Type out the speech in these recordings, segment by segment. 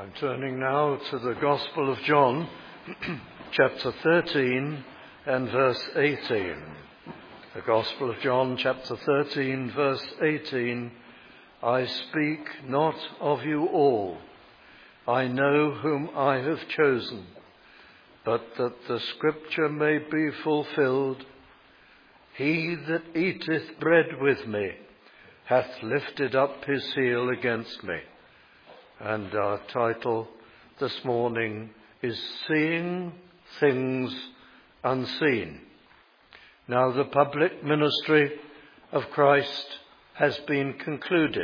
I'm turning now to the Gospel of John, chapter 13 and verse 18. The Gospel of John, chapter 13, verse 18. I speak not of you all. I know whom I have chosen, but that the scripture may be fulfilled. He that eateth bread with me hath lifted up his heel against me. And our title this morning is Seeing Things Unseen. Now the public ministry of Christ has been concluded.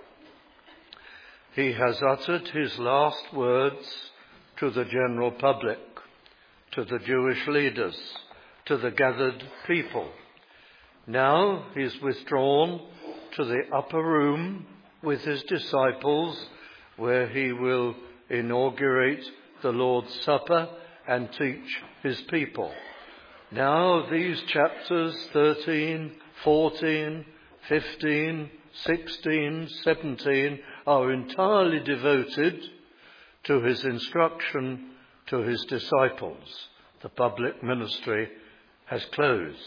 He has uttered his last words to the general public, to the Jewish leaders, to the gathered people. Now he is withdrawn to the upper room with his disciples, where he will inaugurate the Lord's Supper and teach his people. Now these chapters 13, 14, 15, 16, 17 are entirely devoted to his instruction to his disciples. The public ministry has closed.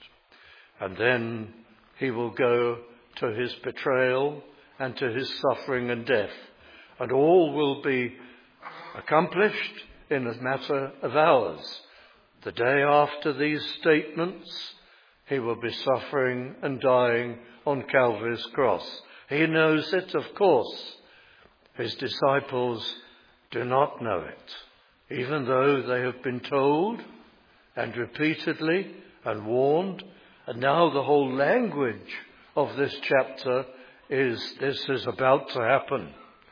And then he will go to his betrayal and to his suffering and death. And all will be accomplished in a matter of hours. The day after these statements, he will be suffering and dying on Calvary's cross. He knows it, of course. His disciples do not know it, even though they have been told and repeatedly and warned. And now the whole language of this chapter is, this is about to happen.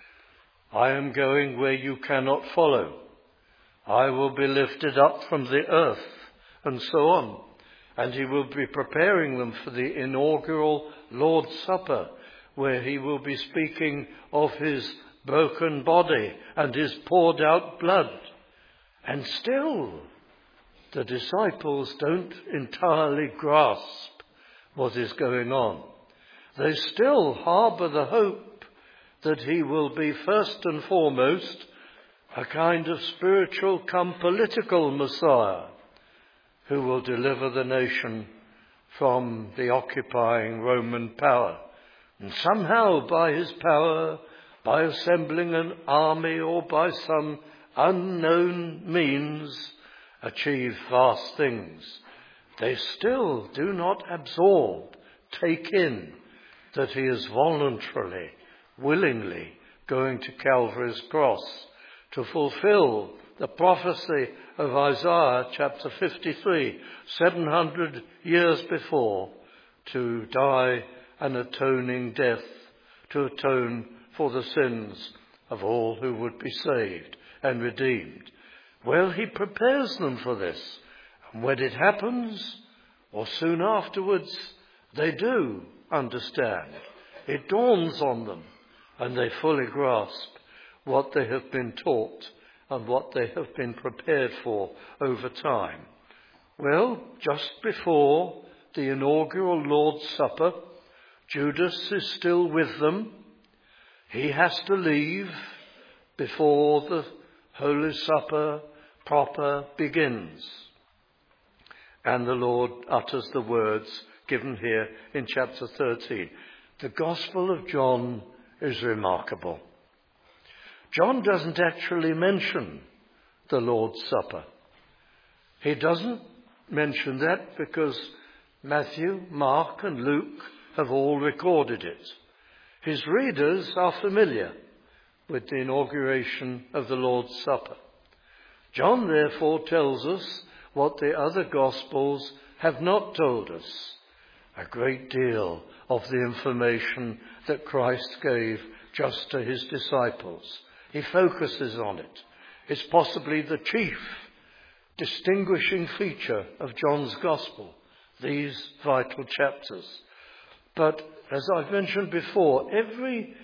I am going where you cannot follow. I will be lifted up from the earth, and so on. And he will be preparing them for the inaugural Lord's Supper, where he will be speaking of his broken body and his poured out blood. And still, the disciples don't entirely grasp what is going on. They still harbour the hope that he will be first and foremost a kind of spiritual come political Messiah who will deliver the nation from the occupying Roman power. And somehow by his power, by assembling an army or by some unknown means, achieve vast things. They still do not absorb, take in, that he is voluntarily, willingly going to Calvary's cross to fulfill the prophecy of Isaiah chapter 53, 700 years before, to die an atoning death, to atone for the sins of all who would be saved and redeemed. Well, he prepares them for this. And when it happens, or soon afterwards, they do understand. It dawns on them, and they fully grasp what they have been taught and what they have been prepared for over time. Well, just before the inaugural Lord's Supper, Judas is still with them. He has to leave before the Holy Supper proper begins. And the Lord utters the words given here in chapter 13. The Gospel of John is remarkable. John doesn't actually mention the Lord's Supper. He doesn't mention that because Matthew, Mark and Luke have all recorded it. His readers are familiar with the inauguration of the Lord's Supper. John therefore tells us what the other Gospels have not told us. A great deal of the information that Christ gave just to his disciples. He focuses on it. It's possibly the chief distinguishing feature of John's Gospel, these vital chapters. But as I've mentioned before, every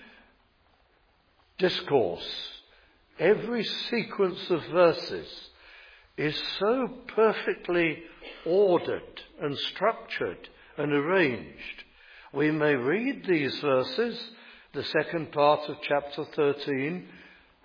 discourse, every sequence of verses is so perfectly ordered and structured and arranged. We may read these verses, the second part of chapter 13,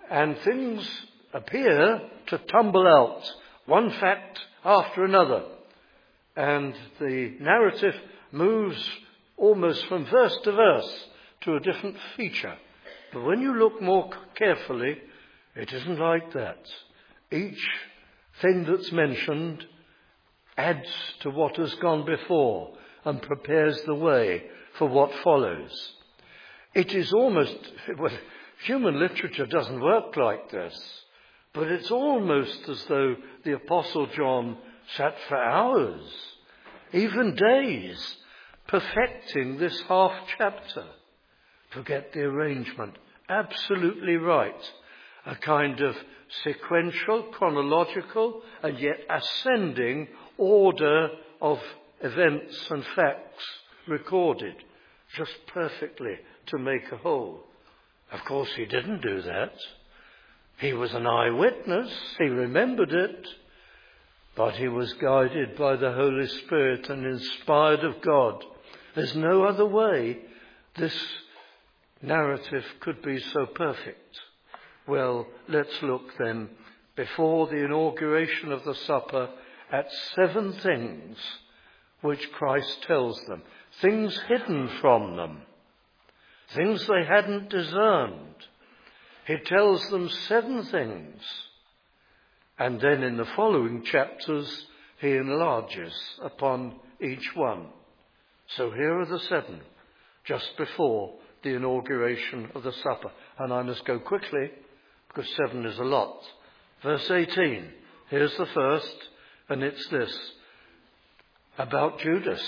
and things appear to tumble out, one fact after another. And the narrative moves almost from verse to verse to a different feature. But when you look more carefully, it isn't like that. Each thing that's mentioned adds to what has gone before and prepares the way for what follows. It is almost, well, human literature doesn't work like this, but it's almost as though the Apostle John sat for hours, even days, perfecting this half chapter. Forget the arrangement. Absolutely right. A kind of sequential, chronological, and yet ascending order of events and facts recorded, just perfectly to make a whole. Of course, he didn't do that. He was an eyewitness. He remembered it. But he was guided by the Holy Spirit and inspired of God. There's no other way this narrative could be so perfect. Well, let's look then, before the inauguration of the supper, at 7 things which Christ tells them. Things hidden from them. Things they hadn't discerned. He tells them 7 things. And then in the following chapters, he enlarges upon each one. So here are the 7, just before the inauguration of the supper. And I must go quickly, because 7 is a lot. Verse 18, here's the first, and it's this, about Judas.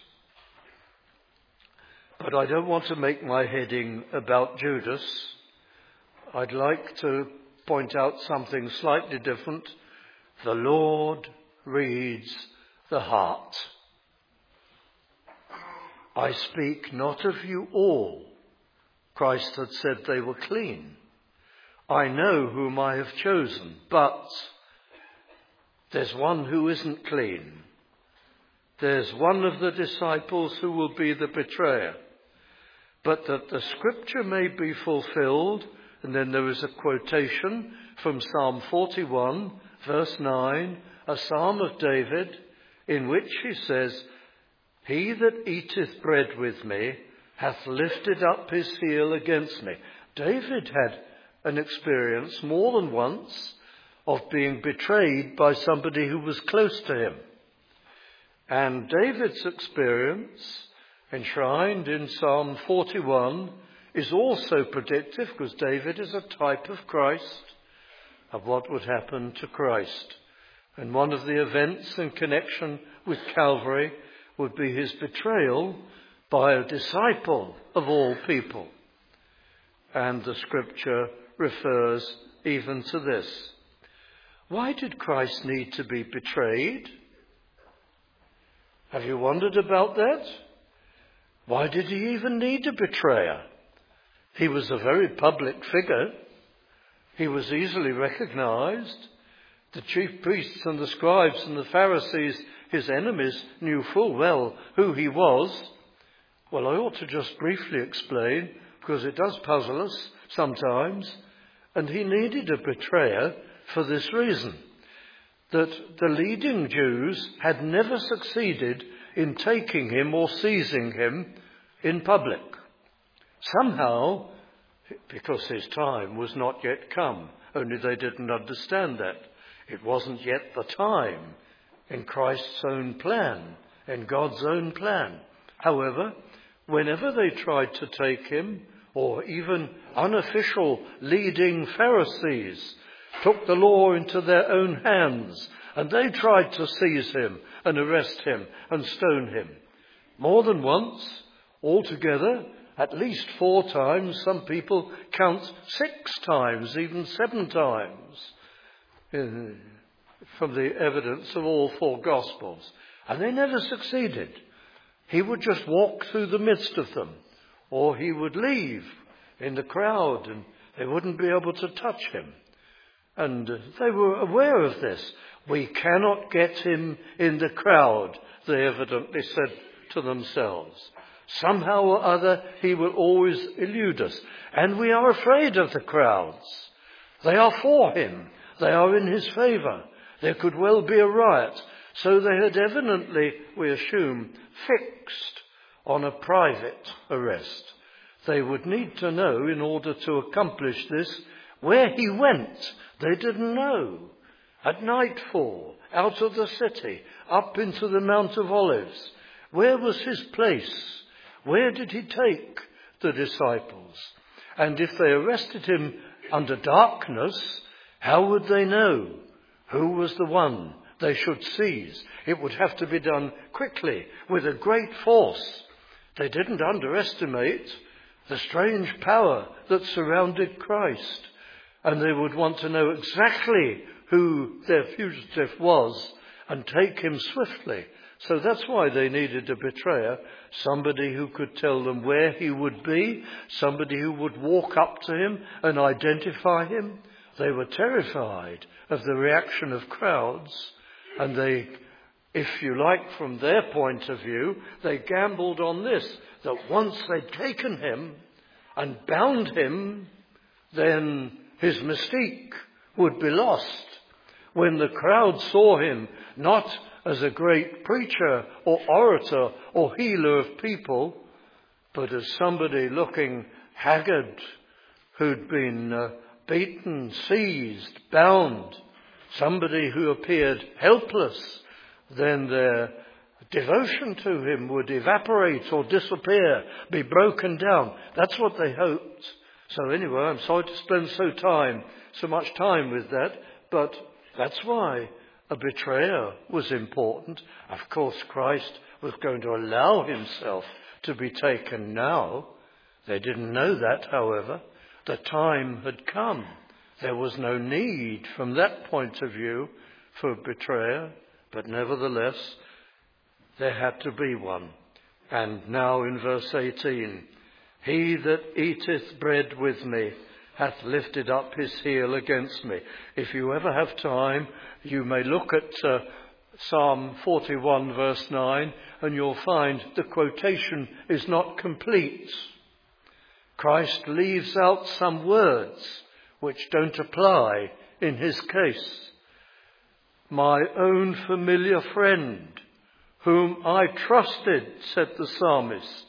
But I don't want to make my heading about Judas. I'd like to point out something slightly different. The Lord reads the heart. I speak not of you all. Christ had said they were clean. I know whom I have chosen, but there's one who isn't clean. There's one of the disciples who will be the betrayer. But that the scripture may be fulfilled, and then there is a quotation from Psalm 41, verse 9, a psalm of David, in which he says, He that eateth bread with me hath lifted up his heel against me. David had an experience more than once of being betrayed by somebody who was close to him. And David's experience, enshrined in Psalm 41, is also predictive, because David is a type of Christ, of what would happen to Christ. And one of the events in connection with Calvary would be his betrayal by a disciple of all people. And the scripture refers even to this. Why did Christ need to be betrayed? Have you wondered about that? Why did he even need a betrayer? He was a very public figure. He was easily recognized. The chief priests and the scribes and the Pharisees, his enemies, knew full well who he was. Well, I ought to just briefly explain, because it does puzzle us sometimes. And he needed a betrayer for this reason, that the leading Jews had never succeeded in taking him or seizing him in public. Somehow, because his time was not yet come, only they didn't understand that. It wasn't yet the time in Christ's own plan, in God's own plan. However, whenever they tried to take him, or even unofficial leading Pharisees took the law into their own hands, and they tried to seize him and arrest him and stone him. More than once, altogether, at least 4 times, some people count 6 times, even 7 times, from the evidence of all 4 Gospels. And they never succeeded. He would just walk through the midst of them, or he would leave in the crowd and they wouldn't be able to touch him. And they were aware of this. We cannot get him in the crowd, they evidently said to themselves. Somehow or other, he will always elude us. And we are afraid of the crowds. They are for him. They are in his favour. There could well be a riot. So they had evidently, we assume, fixed on a private arrest. They would need to know, in order to accomplish this, where he went. They didn't know. At nightfall, out of the city, up into the Mount of Olives. Where was his place? Where did he take the disciples? And if they arrested him under darkness, how would they know who was the one they should seize? It would have to be done quickly, with a great force. They didn't underestimate the strange power that surrounded Christ. And they would want to know exactly who their fugitive was and take him swiftly. So that's why they needed a betrayer, somebody who could tell them where he would be, somebody who would walk up to him and identify him. They were terrified of the reaction of crowds, and they, if you like, from their point of view, they gambled on this, that once they'd taken him and bound him, then his mystique would be lost. When the crowd saw him not as a great preacher or orator or healer of people, but as somebody looking haggard, who'd been beaten, seized, bound, somebody who appeared helpless, then their devotion to him would evaporate or disappear, be broken down. That's what they hoped. So anyway, I'm sorry to spend so much time with that, but that's why a betrayer was important. Of course, Christ was going to allow himself to be taken now. They didn't know that, however. The time had come. There was no need from that point of view for a betrayer, but nevertheless, there had to be one. And now in verse 18, he that eateth bread with me hath lifted up his heel against me. If you ever have time, you may look at Psalm 41 verse 9, and you'll find the quotation is not complete. Christ leaves out some words which don't apply in his case. My own familiar friend, whom I trusted, said the psalmist.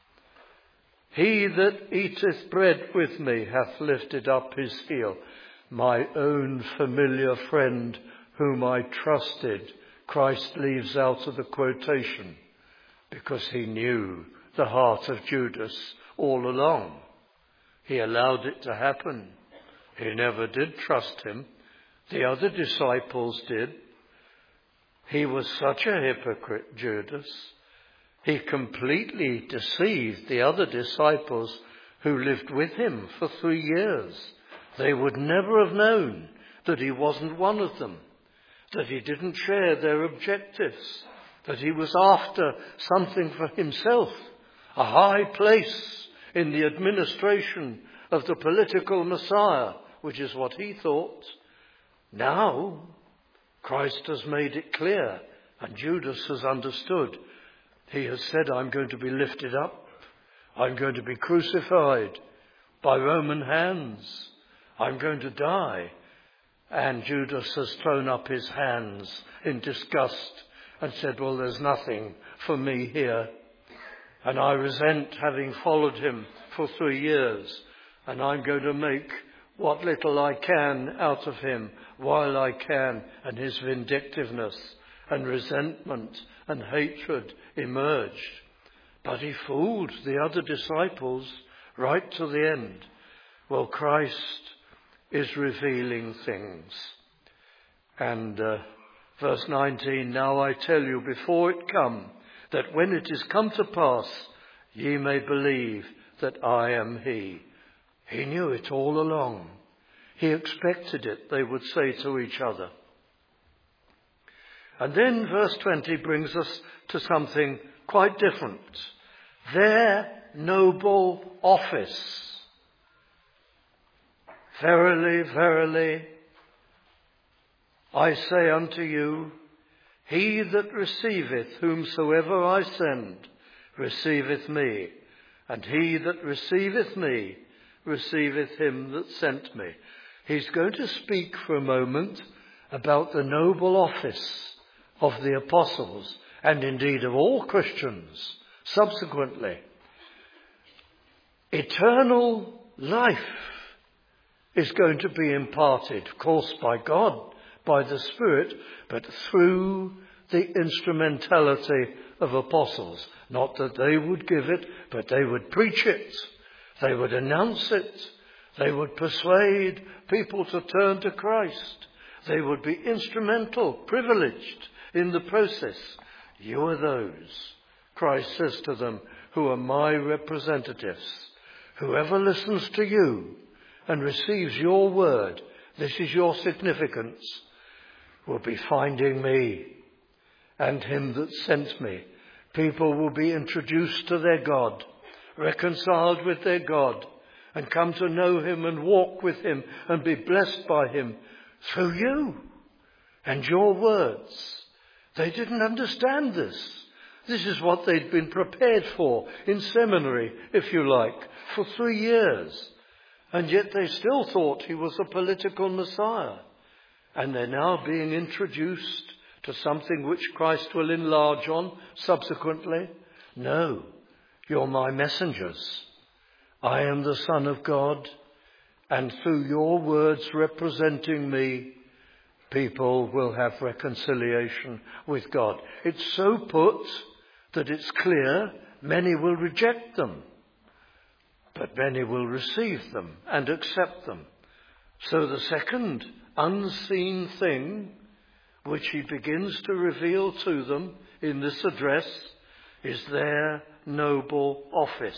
He that eateth bread with me hath lifted up his heel. My own familiar friend, whom I trusted. Christ leaves out of the quotation because he knew the heart of Judas all along. He allowed it to happen. He never did trust him. The other disciples did. He was such a hypocrite, Judas. He completely deceived the other disciples who lived with him for 3 years. They would never have known that he wasn't one of them, that he didn't share their objectives, that he was after something for himself, a high place in the administration of the political Messiah, which is what he thought. Now, Christ has made it clear, and Judas has understood. He has said, I'm going to be lifted up. I'm going to be crucified by Roman hands. I'm going to die. And Judas has thrown up his hands in disgust and said, well, there's nothing for me here. And I resent having followed him for 3 years. And I'm going to make what little I can out of him while I can. And his vindictiveness and resentment and hatred emerged. But he fooled the other disciples right to the end. Well, Christ is revealing things. And verse 19, now I tell you before it come, that when it is come to pass, ye may believe that I am he. He knew it all along. He expected it, they would say to each other. And then verse 20 brings us to something quite different. Their noble office. Verily, verily, I say unto you, he that receiveth whomsoever I send, receiveth me. And he that receiveth me, receiveth him that sent me. he's going to speak for a moment about the noble office of the apostles, and indeed of all Christians subsequently. Eternal life is going to be imparted, of course, by God, by the Spirit, but through the instrumentality of apostles. Not that they would give it, but they would preach it. They would announce it. They would persuade people to turn to Christ. They would be instrumental, privileged in the process. You are those, Christ says to them, who are my representatives. Whoever listens to you and receives your word, this is your significance, will be finding me and him that sent me. People will be introduced to their God, reconciled with their God, and come to know him and walk with him and be blessed by him through you and your words. They didn't understand this. This is what they'd been prepared for in seminary, if you like, for 3 years. And yet they still thought he was a political Messiah. And they're now being introduced to something which Christ will enlarge on subsequently. No, you're my messengers. I am the Son of God, and through your words representing me, people will have reconciliation with God. It's so put that it's clear many will reject them, but many will receive them and accept them. So the second unseen thing which he begins to reveal to them in this address is their noble office.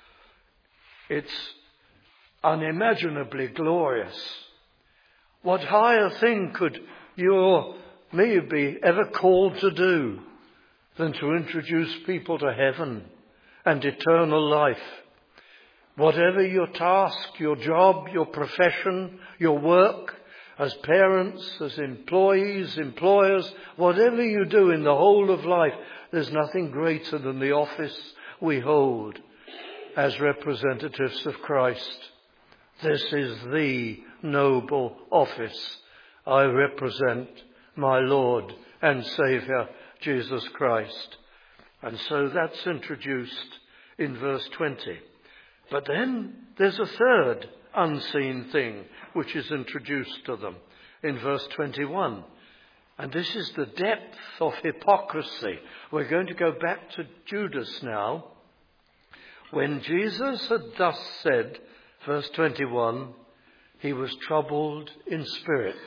It's unimaginably glorious. What higher thing could you or me be ever called to do than to introduce people to heaven and eternal life? Whatever your task, your job, your profession, your work, as parents, as employees, employers, whatever you do in the whole of life, there's nothing greater than the office we hold as representatives of Christ. This is the noble office. I represent my Lord and Saviour, Jesus Christ. And so that's introduced in verse 20. But then there's a third unseen thing which is introduced to them in verse 21. And this is the depth of hypocrisy. We're going to go back to Judas now. When Jesus had thus said, verse 21, he was troubled in spirit.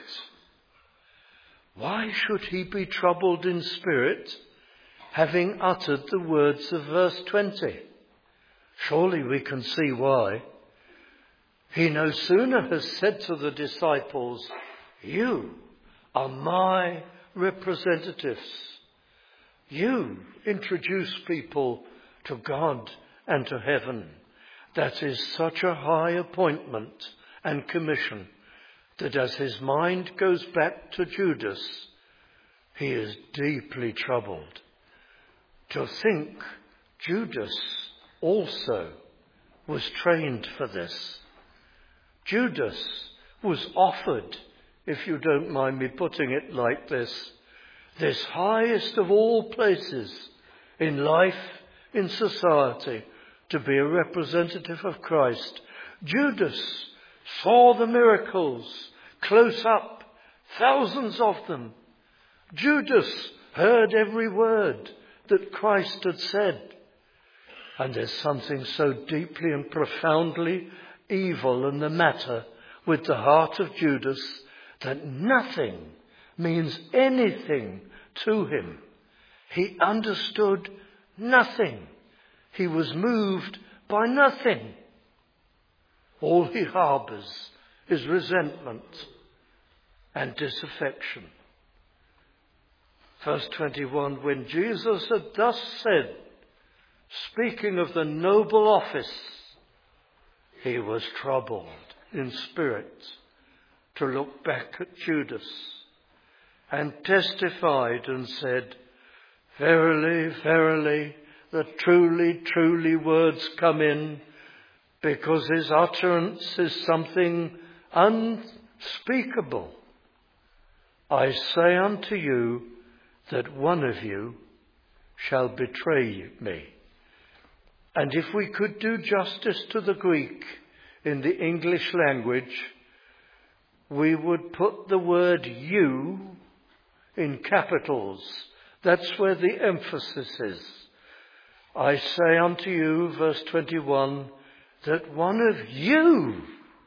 Why should he be troubled in spirit, having uttered the words of verse 20? Surely we can see why. He no sooner has said to the disciples, you are my representatives. You introduce people to God and to heaven. That is such a high appointment and commission that as his mind goes back to Judas, he is deeply troubled. To think Judas also was trained for this. Judas was offered, if you don't mind me putting it like this highest of all places in life, in society, to be a representative of Christ. Judas saw the miracles close up, thousands of them. Judas heard every word that Christ had said. And there's something so deeply and profoundly evil in the matter with the heart of Judas that nothing means anything to him. He understood nothing. He was moved by nothing. All he harbours is resentment and disaffection. Verse 21, when Jesus had thus said, speaking of the noble office, he was troubled in spirit to look back at Judas and testified and said, verily, verily, the truly, truly words come in, because his utterance is something unspeakable. I say unto you that one of you shall betray me. And if we could do justice to the Greek in the English language, we would put the word you in capitals. That's where the emphasis is. I say unto you, verse 21, that one of you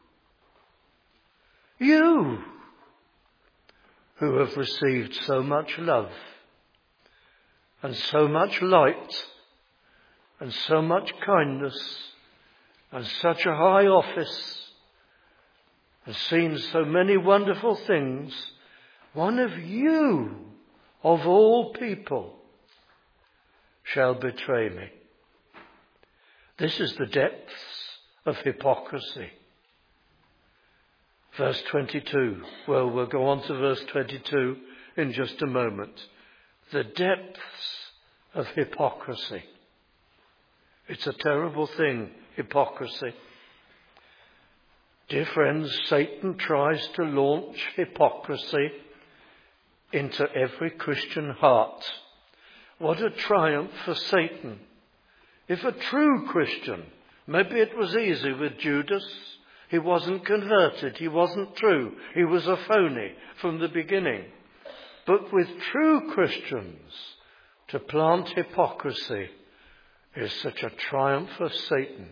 who have received so much love and so much light and so much kindness and such a high office and seen so many wonderful things, one of you, of all people, shall betray me. This is the depths of hypocrisy. Verse 22. Well, we'll go on to verse 22 in just a moment. The depths of hypocrisy. It's a terrible thing, hypocrisy. Dear friends, Satan tries to launch hypocrisy into every Christian heart. What a triumph for Satan. If a true Christian, maybe it was easy with Judas. He wasn't converted. He wasn't true. He was a phony from the beginning. But with true Christians, to plant hypocrisy is such a triumph of Satan.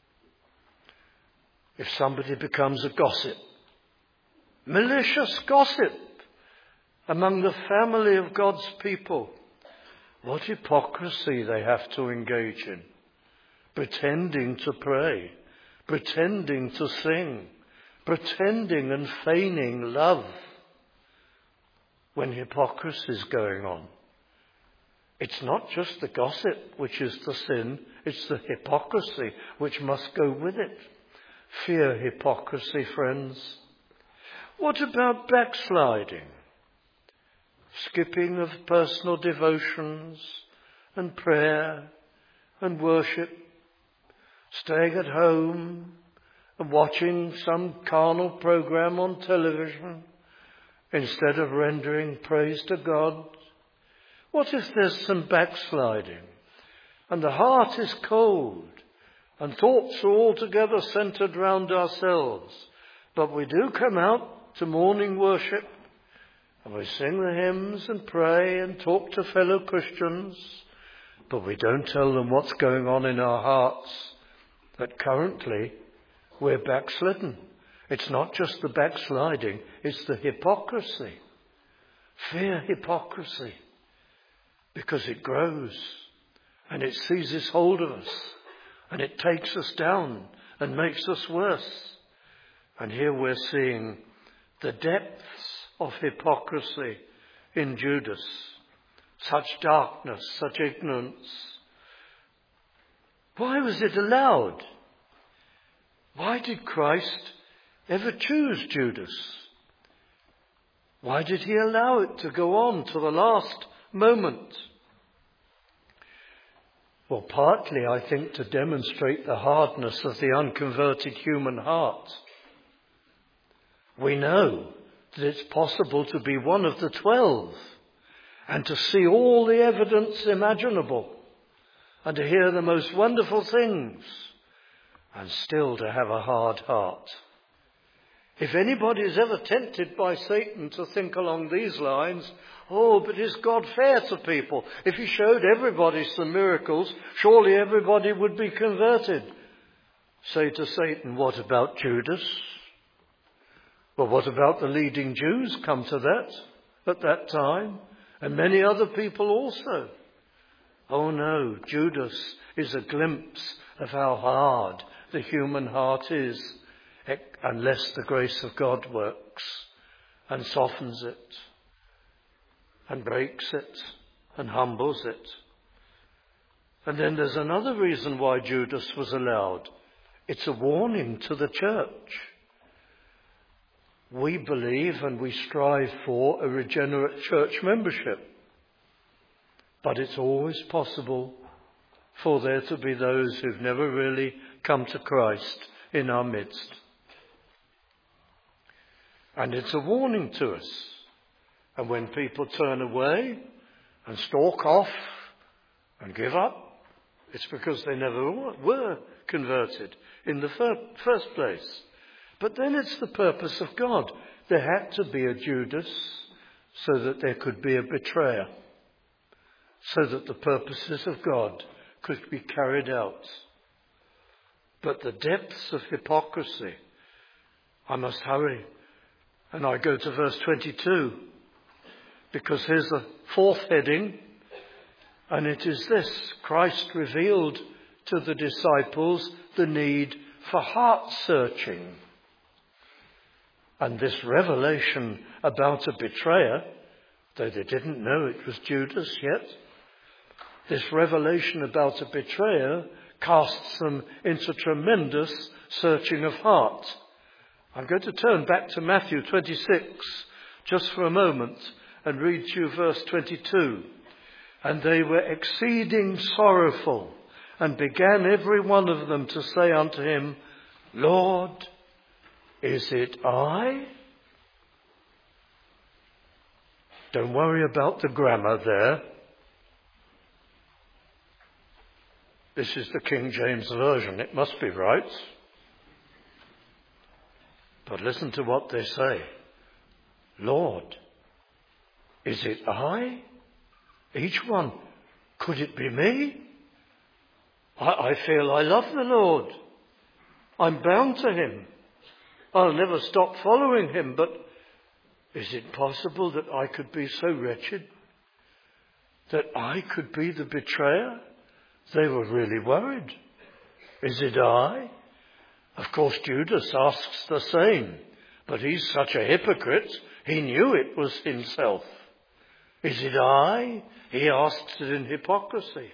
If somebody becomes a gossip, malicious gossip among the family of God's people, what hypocrisy they have to engage in. Pretending to pray, pretending to sing, pretending and feigning love when hypocrisy is going on. It's not just the gossip which is the sin, it's the hypocrisy which must go with it. Fear hypocrisy, friends. What about backsliding? Skipping of personal devotions and prayer and worship, staying at home and watching some carnal program on television instead of rendering praise to God. What if there's some backsliding and the heart is cold and thoughts are altogether centered round ourselves, but we do come out to morning worship and we sing the hymns and pray and talk to fellow Christians, but we don't tell them what's going on in our hearts, that currently we're backslidden. It's not just the backsliding, it's the hypocrisy. Fear hypocrisy, because it grows and it seizes hold of us and it takes us down and makes us worse. And here we're seeing the depths of hypocrisy in Judas. Such darkness, such ignorance. Why was it allowed? Why did Christ ever choose Judas? Why did he allow it to go on to the last moment? Well, partly, I think, to demonstrate the hardness of the unconverted human heart. We know that it's possible to be one of the 12 and to see all the evidence imaginable and to hear the most wonderful things and still to have a hard heart. If anybody is ever tempted by Satan to think along these lines, oh, but is God fair to people? If he showed everybody some miracles, surely everybody would be converted. Say to Satan, what about Judas? Well, what about the leading Jews? Come to that at that time. And many other people also. Oh no, Judas is a glimpse of how hard the human heart is, unless the grace of God works and softens it and breaks it and humbles it. And then there's another reason why Judas was allowed. It's a warning to the church. We believe and we strive for a regenerate church membership. But it's always possible for there to be those who've never really come to Christ in our midst. And it's a warning to us. And when people turn away and stalk off and give up, it's because they never were converted in the first place. But then it's the purpose of God. There had to be a Judas so that there could be a betrayer, so that the purposes of God could be carried out. But the depths of hypocrisy, I must hurry, and I go to verse 22, because here's the fourth heading, and it is this: Christ revealed to the disciples the need for heart searching. And this revelation about a betrayer, though they didn't know it was Judas yet, this revelation about a betrayer casts them into tremendous searching of heart. I'm going to turn back to Matthew 26 just for a moment and read to you verse 22. And they were exceeding sorrowful, and began every one of them to say unto him, Lord, is it I? Don't worry about the grammar there. This is the King James Version. It must be right. But listen to what they say. Lord, is it I? Each one. Could it be me? I feel I love the Lord. I'm bound to him. I'll never stop following him, but is it possible that I could be so wretched that I could be the betrayer? They were really worried. Is it I? Of course, Judas asks the same, but he's such a hypocrite, he knew it was himself. Is it I? He asks it in hypocrisy.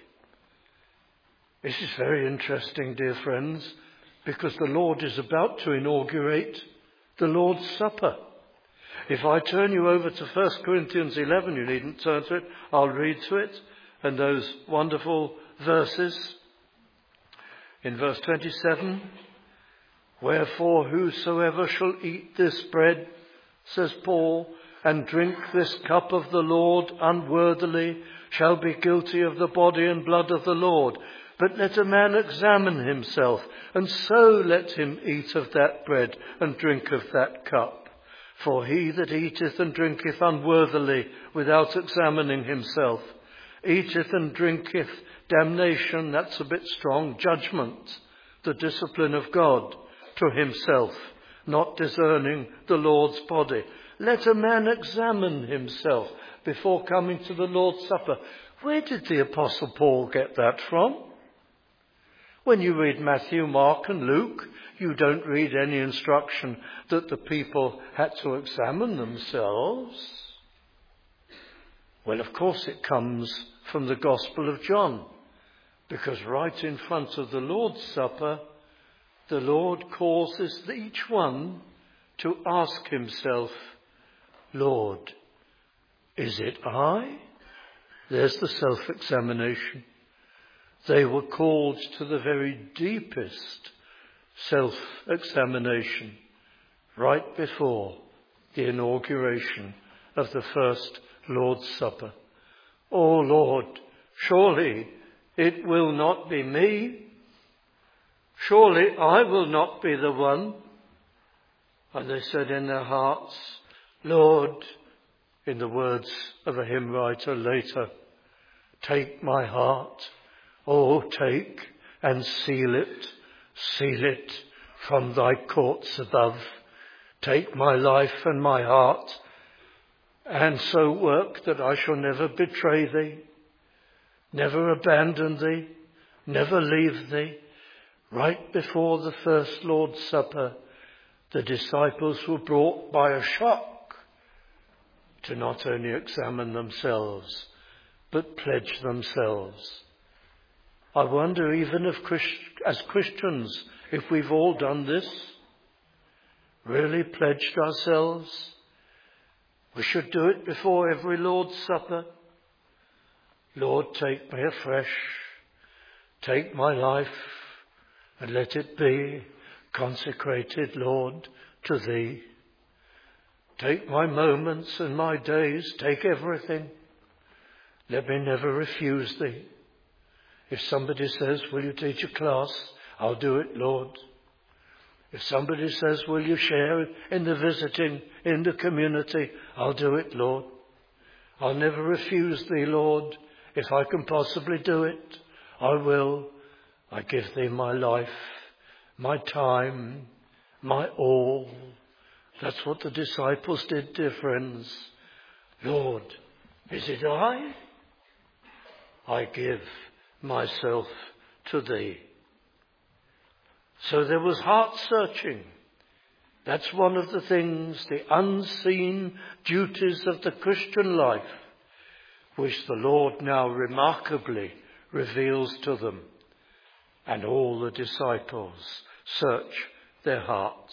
This is very interesting, dear friends, because the Lord is about to inaugurate the Lord's Supper. If I turn you over to 1 Corinthians 11, you needn't turn to it, I'll read to it, and those wonderful verses. In verse 27, Wherefore whosoever shall eat this bread, says Paul, and drink this cup of the Lord unworthily, shall be guilty of the body and blood of the Lord. But let a man examine himself, and so let him eat of that bread and drink of that cup. For he that eateth and drinketh unworthily without examining himself, eateth and drinketh damnation, that's a bit strong, judgment, the discipline of God, to himself, not discerning the Lord's body. Let a man examine himself before coming to the Lord's Supper. Where did the Apostle Paul get that from? When you read Matthew, Mark and Luke, you don't read any instruction that the people had to examine themselves. Well, of course it comes from the Gospel of John, because right in front of the Lord's Supper, the Lord causes each one to ask himself, Lord, is it I? There's the self-examination. They were called to the very deepest self-examination right before the inauguration of the first Lord's Supper. Oh Lord, surely it will not be me. Surely I will not be the one. And they said in their hearts, Lord, in the words of a hymn writer later, take my heart, oh take and seal it from thy courts above. Take my life and my heart, and so work that I shall never betray thee, never abandon thee, never leave thee. Right before the first Lord's Supper, the disciples were brought by a shock to not only examine themselves, but pledge themselves. I wonder, even if as Christians, if we've all done this, really pledged ourselves. We should do it before every Lord's Supper. Lord, take me afresh. Take my life and let it be consecrated, Lord, to thee. Take my moments and my days, take everything. Let me never refuse thee. If somebody says, will you teach a class? I'll do it, Lord. If somebody says, will you share in the visiting, in the community? I'll do it, Lord. I'll never refuse thee, Lord. If I can possibly do it, I will. I give thee my life, my time, my all. That's what the disciples did, dear friends. Lord, is it I? I give myself to thee. So there was heart searching. That's one of the things, the unseen duties of the Christian life, which the Lord now remarkably reveals to them. And all the disciples search their hearts.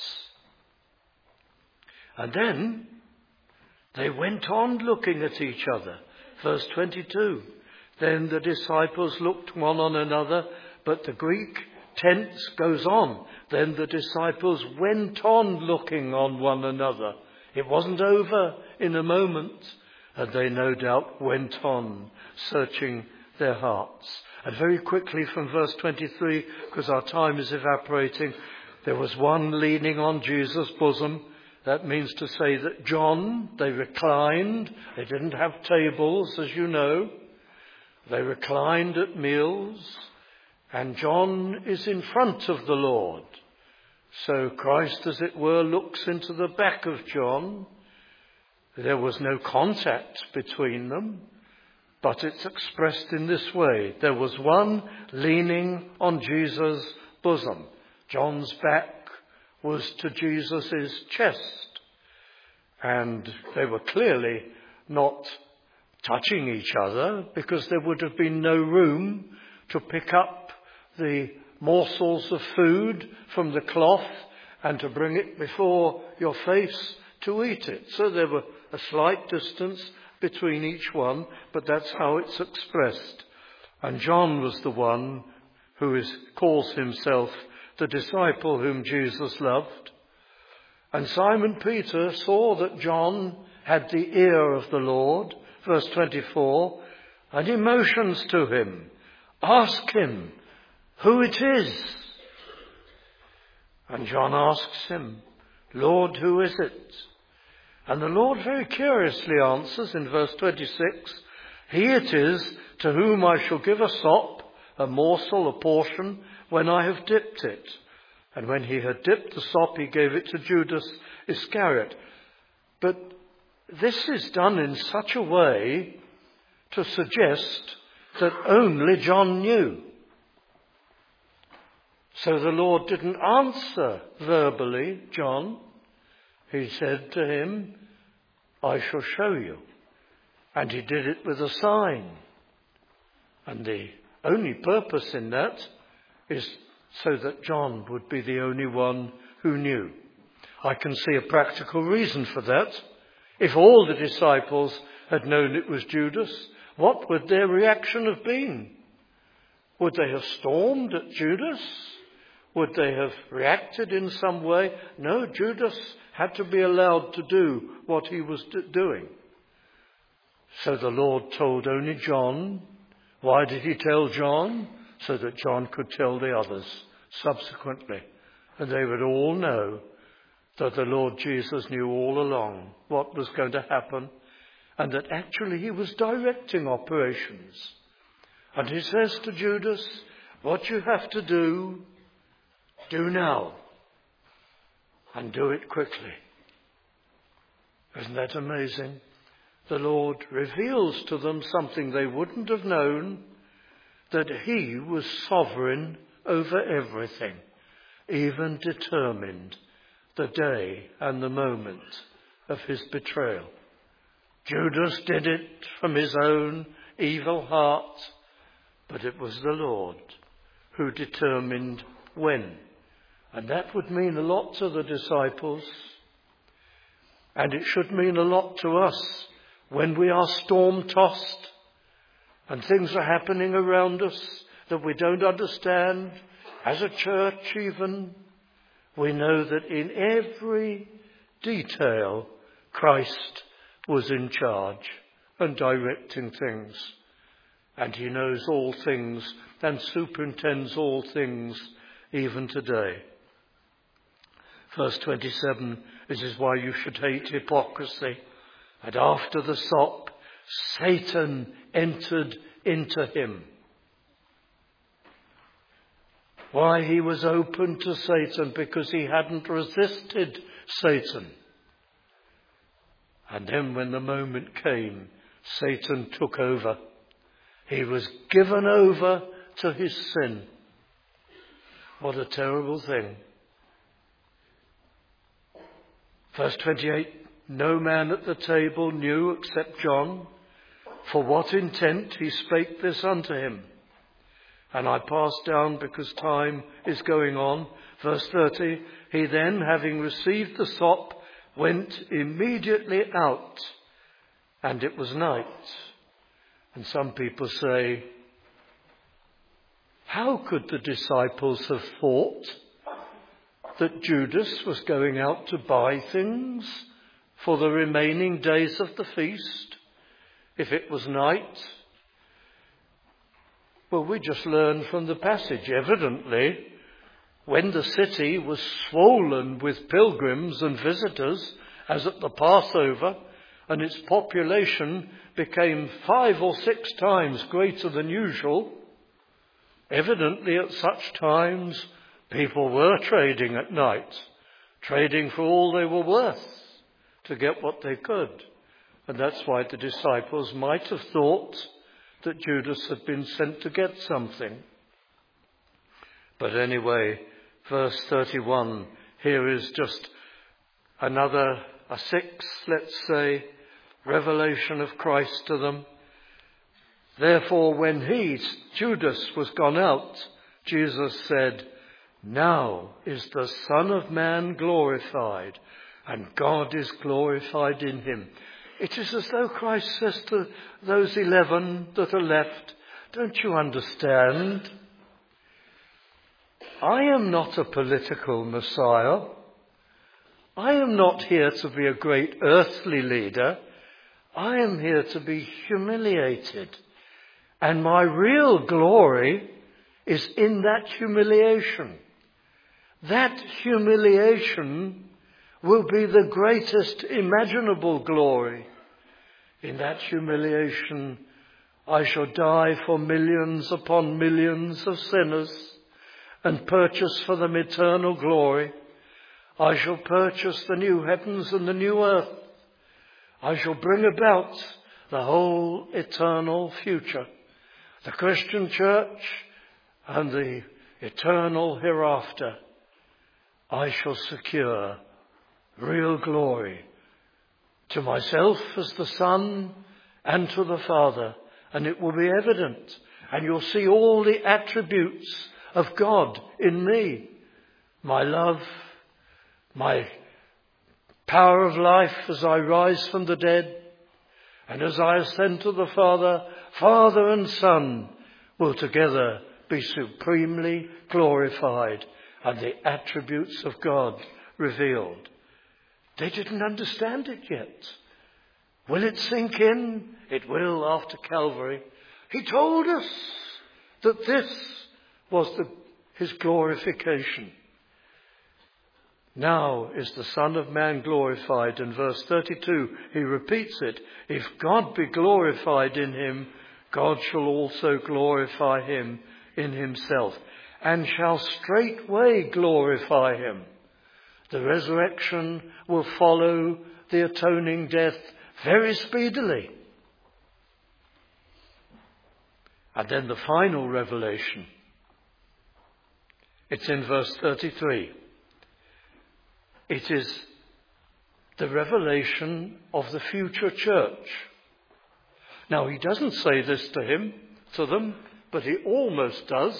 And then they went on looking at each other. Verse 22. Then the disciples looked one on another, but the Greek tense goes on. Then the disciples went on looking on one another. It wasn't over in a moment. And they no doubt went on searching their hearts. And very quickly from verse 23, because our time is evaporating, there was one leaning on Jesus' bosom. That means to say that John, they reclined. They didn't have tables, as you know. They reclined at meals. And John is in front of the Lord. So Christ, as it were, looks into the back of John. There was no contact between them, but it's expressed in this way. There was one leaning on Jesus' bosom. John's back was to Jesus' chest. And they were clearly not touching each other because there would have been no room to pick up the morsels of food from the cloth and to bring it before your face to eat it. So there were a slight distance between each one, but that's how it's expressed. And John was the one who calls himself the disciple whom Jesus loved. And Simon Peter saw that John had the ear of the Lord, verse 24, and he motions to him, ask him who it is. And John asks him, Lord, who is it? And the Lord very curiously answers in verse 26, he it is to whom I shall give a sop, a morsel, a portion, when I have dipped it. And when he had dipped the sop, he gave it to Judas Iscariot. But this is done in such a way to suggest that only John knew. So the Lord didn't answer verbally, John. He said to him, I shall show you. And he did it with a sign. And the only purpose in that is so that John would be the only one who knew. I can see a practical reason for that. If all the disciples had known it was Judas, what would their reaction have been? Would they have stormed at Judas? Would they have reacted in some way? No, Judas had to be allowed to do what he was doing. So the Lord told only John. Why did he tell John? So that John could tell the others subsequently. And they would all know that the Lord Jesus knew all along what was going to happen and that actually he was directing operations. And he says to Judas, what you have to do now. And do it quickly. Isn't that amazing? The Lord reveals to them something they wouldn't have known, that he was sovereign over everything, even determined the day and the moment of his betrayal. Judas did it from his own evil heart, but it was the Lord who determined when. And that would mean a lot to the disciples. And it should mean a lot to us when we are storm-tossed and things are happening around us that we don't understand. As a church even, we know that in every detail Christ was in charge and directing things. And he knows all things and superintends all things even today. Verse 27, this is why you should hate hypocrisy. And after the sop, Satan entered into him. Why he was open to Satan? Because he hadn't resisted Satan. And then when the moment came, Satan took over. He was given over to his sin. What a terrible thing. Verse 28, no man at the table knew except John, for what intent he spake this unto him. And I pass down because time is going on. Verse 30, he then, having received the sop, went immediately out, and it was night. And some people say, how could the disciples have thought that Judas was going out to buy things for the remaining days of the feast if it was night? Well, we just learn from the passage. Evidently, when the city was swollen with pilgrims and visitors, as at the Passover, and its population became 5 or 6 times greater than usual, evidently at such times people were trading at night, trading for all they were worth to get what they could. And that's why the disciples might have thought that Judas had been sent to get something. But anyway, verse 31, here is just another, a 6th, let's say, revelation of Christ to them. Therefore, when Judas, was gone out, Jesus said, now is the Son of Man glorified, and God is glorified in him. It is as though Christ says to those 11 that are left, don't you understand? I am not a political Messiah. I am not here to be a great earthly leader. I am here to be humiliated. And my real glory is in that humiliation. That humiliation will be the greatest imaginable glory. In that humiliation, I shall die for millions upon millions of sinners and purchase for them eternal glory. I shall purchase the new heavens and the new earth. I shall bring about the whole eternal future, the Christian church and the eternal hereafter. I shall secure real glory to myself as the Son and to the Father, and it will be evident, and you'll see all the attributes of God in me. My love, my power of life as I rise from the dead, and as I ascend to the Father, Father and Son will together be supremely glorified and the attributes of God revealed. They didn't understand it yet. Will it sink in? It will after Calvary. He told us that this was his glorification. Now is the Son of Man glorified. In verse 32, he repeats it. If God be glorified in him, God shall also glorify him in himself, and shall straightway glorify him. The resurrection will follow the atoning death very speedily. And then the final revelation. It's in verse 33. It is the revelation of the future church. Now, he doesn't say this to them, but he almost does.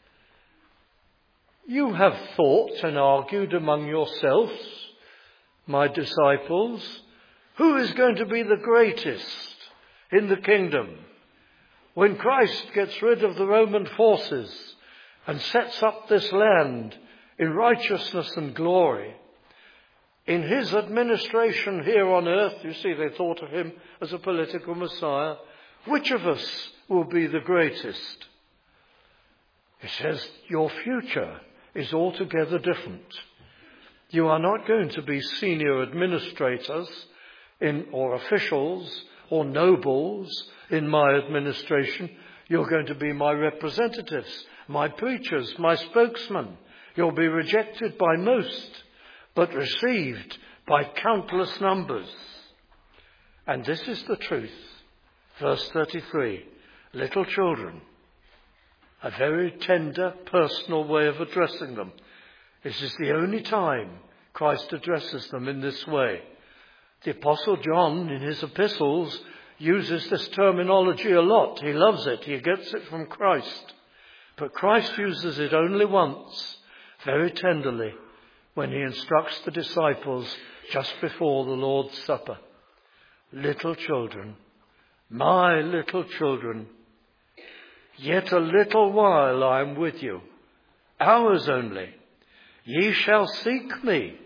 You have thought and argued among yourselves, my disciples, who is going to be the greatest in the kingdom? When Christ gets rid of the Roman forces and sets up this land in righteousness and glory, In his administration here on earth, you see, they thought of him as a political Messiah. Which of us will be the greatest? He says, your future is altogether different. You are not going to be senior administrators or officials or nobles in my administration. You're going to be my representatives, my preachers, my spokesmen. You'll be rejected by most, but received by countless numbers. And this is the truth. Verse 33, little children, a very tender, personal way of addressing them. This is the only time Christ addresses them in this way. The Apostle John, in his epistles, uses this terminology a lot. He loves it. He gets it from Christ. But Christ uses it only once, very tenderly, when he instructs the disciples just before the Lord's Supper. Little children, my little children, yet a little while I am with you, hours only. Ye shall seek me.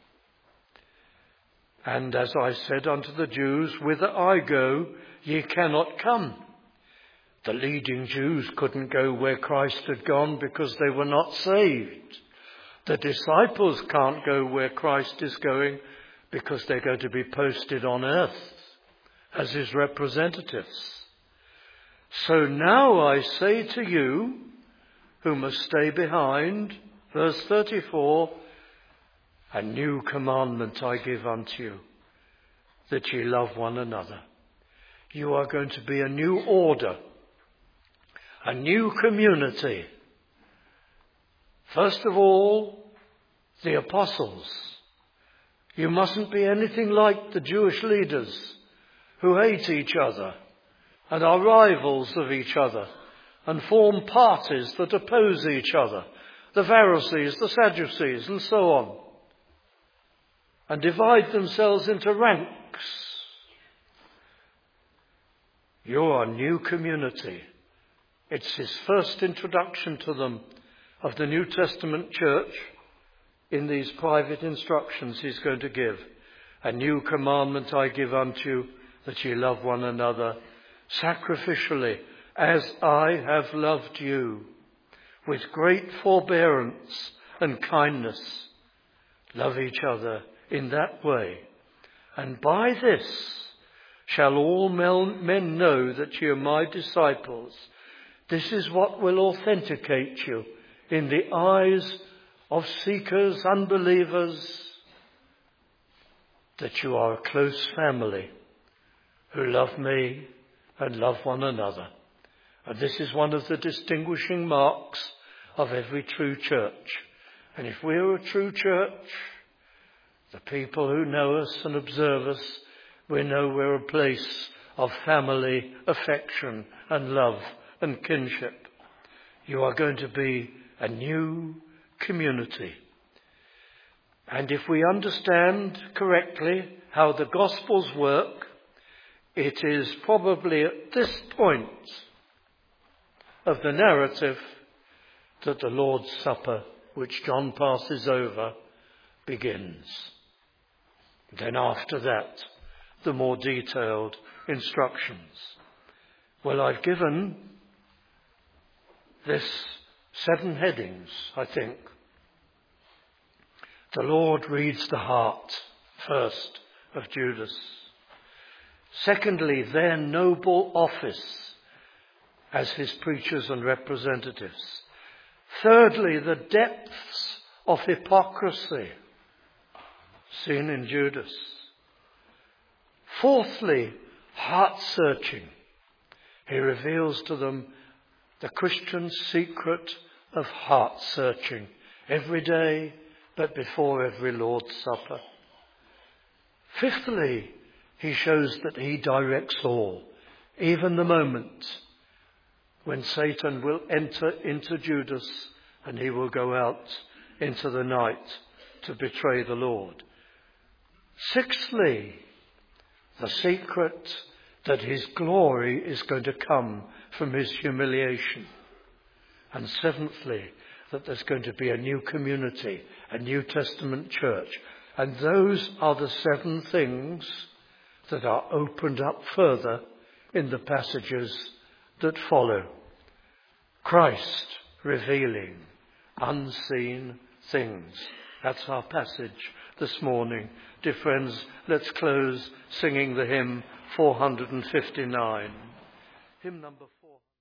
And as I said unto the Jews, whither I go, ye cannot come. The leading Jews couldn't go where Christ had gone because they were not saved. The disciples can't go where Christ is going because they're going to be posted on earth as his representatives. So now I say to you, who must stay behind, verse 34, a new commandment I give unto you, that ye love one another. You are going to be a new order, a new community. First of all, the apostles. You mustn't be anything like the Jewish leaders who hate each other and are rivals of each other and form parties that oppose each other. The Pharisees, the Sadducees, and so on. And divide themselves into ranks. You're a new community. It's his first introduction to them of the New Testament church in these private instructions he's going to give. A new commandment I give unto you, that ye love one another sacrificially, as I have loved you, with great forbearance and kindness. Love each other in that way. And by this shall all men know that ye are my disciples. This is what will authenticate you in the eyes of seekers, unbelievers, that you are a close family who love me and love one another. And this is one of the distinguishing marks of every true church. And if we're a true church, the people who know us and observe us, we know we're a place of family, affection and love and kinship. You are going to be a new community. And if we understand correctly how the Gospels work, it is probably at this point of the narrative that the Lord's Supper, which John passes over, begins. Then after that, the more detailed instructions. Well, I've given this 7 headings, I think. The Lord reads the heart, first, of Judas. Secondly, their noble office as his preachers and representatives. Thirdly, the depths of hypocrisy seen in Judas. Fourthly, heart-searching. He reveals to them the Christian secret of heart-searching every day, but before every Lord's Supper. Fifthly, he shows that he directs all, even the moment when Satan will enter into Judas and he will go out into the night to betray the Lord. Sixthly, the secret that his glory is going to come from his humiliation. And seventhly, that there's going to be a new community, a New Testament church, And those are the 7 things that are opened up further in the passages that follow. Christ revealing unseen things. That's our passage this morning. Dear friends, let's close singing the hymn 459. Hymn number 4.